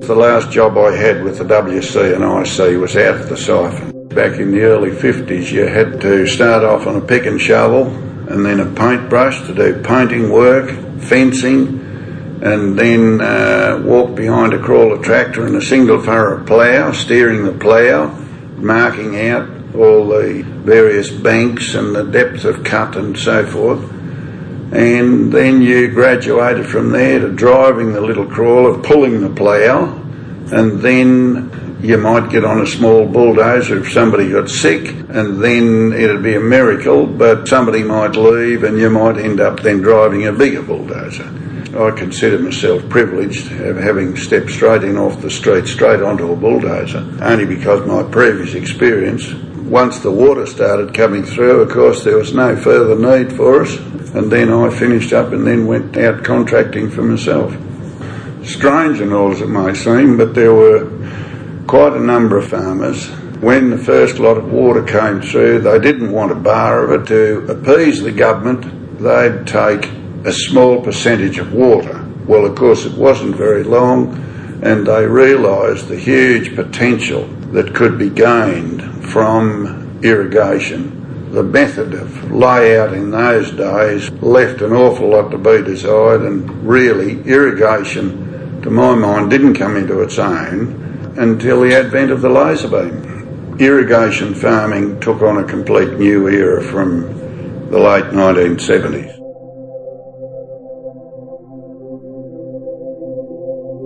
The last job I had with the WC and IC was out of the siphon. Back in the early 50s, you had to start off on a pick and shovel and then a paintbrush to do painting work, fencing, and then walk behind a crawler tractor and a single furrow plough, steering the plough, marking out all the various banks and the depth of cut and so forth. And then you graduated from there to driving the little crawler, pulling the plough, and then you might get on a small bulldozer if somebody got sick, and then it'd be a miracle, but somebody might leave and you might end up then driving a bigger bulldozer. I consider myself privileged of having stepped straight in off the street, straight onto a bulldozer, only because of my previous experience. Once the water started coming through, of course, there was no further need for us, and then I finished up and then went out contracting for myself. Strange and all as it may seem, but there were quite a number of farmers. When the first lot of water came through, they didn't want a bar of it. To appease the government, they'd take a small percentage of water. Well, of course, it wasn't very long, and they realised the huge potential that could be gained from irrigation. The method of layout in those days left an awful lot to be desired, and really irrigation, to my mind, didn't come into its own until the advent of the laser beam. Irrigation farming took on a complete new era from the late 1970s.